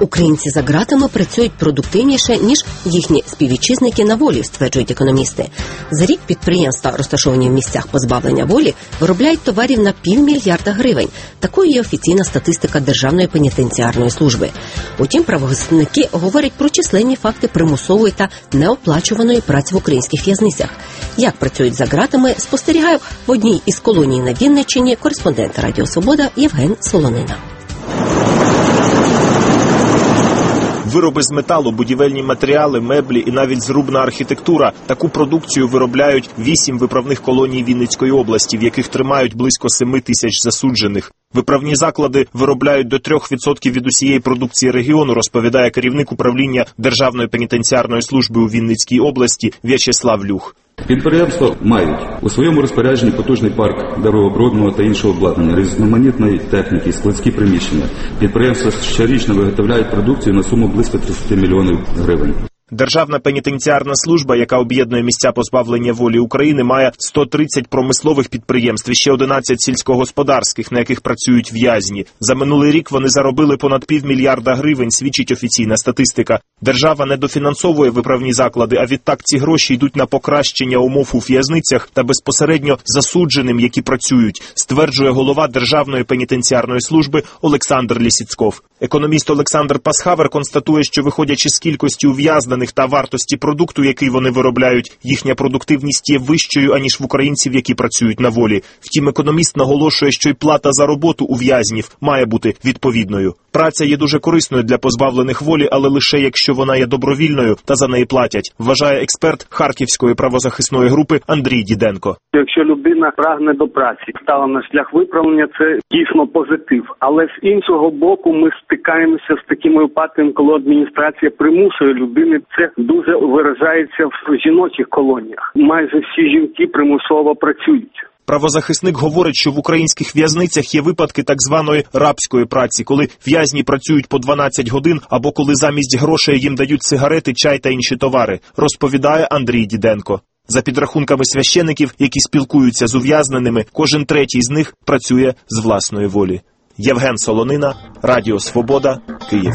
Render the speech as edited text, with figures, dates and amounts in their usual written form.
Українці за ґратами працюють продуктивніше, ніж їхні співвітчизники на волі, стверджують економісти. За рік підприємства, розташовані в місцях позбавлення волі, виробляють товарів на 500 мільярда гривень. Такою є офіційна статистика Державної пенітенціарної служби. Утім, правозахисники говорять про численні факти примусової та неоплачуваної праці в українських в'язницях. Як працюють за ґратами, спостерігав в одній із колоній на Вінниччині кореспондент Радіо Свобода Євген Солонина. Вироби з металу, будівельні матеріали, меблі і навіть зрубна архітектура. Таку продукцію виробляють 8 виправних колоній Вінницької області, в яких тримають близько 7 тисяч засуджених. Виправні заклади виробляють до 3% від усієї продукції регіону, розповідає керівник управління Державної пенітенціарної служби у Вінницькій області В'ячеслав Люх. Підприємства мають у своєму розпорядженні потужний парк деревообробного та іншого обладнання, різноманітної техніки, складські приміщення. Підприємства щорічно виготовляють продукцію на суму близько 30 мільйонів гривень. Державна пенітенціарна служба, яка об'єднує місця позбавлення волі України, має 130 промислових підприємств і ще 11 сільськогосподарських, на яких працюють в'язні. За минулий рік вони заробили понад 500 мільярда гривень, свідчить офіційна статистика. Держава не дофінансовує виправні заклади, а відтак ці гроші йдуть на покращення умов у в'язницях та безпосередньо засудженим, які працюють, стверджує голова Державної пенітенціарної служби Олександр Лісіцков. Економіст Олександр Пасхавер констатує, що виходячи з кількості ув'язнених та вартості продукту, який вони виробляють, їхня продуктивність є вищою, аніж в українців, які працюють на волі. Втім, економіст наголошує, що й плата за роботу у в'язнів має бути відповідною. Праця є дуже корисною для позбавлених волі, але лише якщо вона є добровільною та за неї платять, вважає експерт Харківської правозахисної групи Андрій Діденко. Якщо людина прагне до праці, стала на шлях виправлення, це дійсно позитив. Але з іншого боку ми стикаємося з такими випадками, коли адміністрація примушує людини. Це дуже виражається в жіночих колоніях. Майже всі жінки примусово працюють. Правозахисник говорить, що в українських в'язницях є випадки так званої рабської праці, коли в'язні працюють по 12 годин або коли замість грошей їм дають сигарети, чай та інші товари, розповідає Андрій Діденко. За підрахунками священиків, які спілкуються з ув'язненими, кожен третій з них працює з власної волі. Євген Солонина, Радіо Свобода, Київ.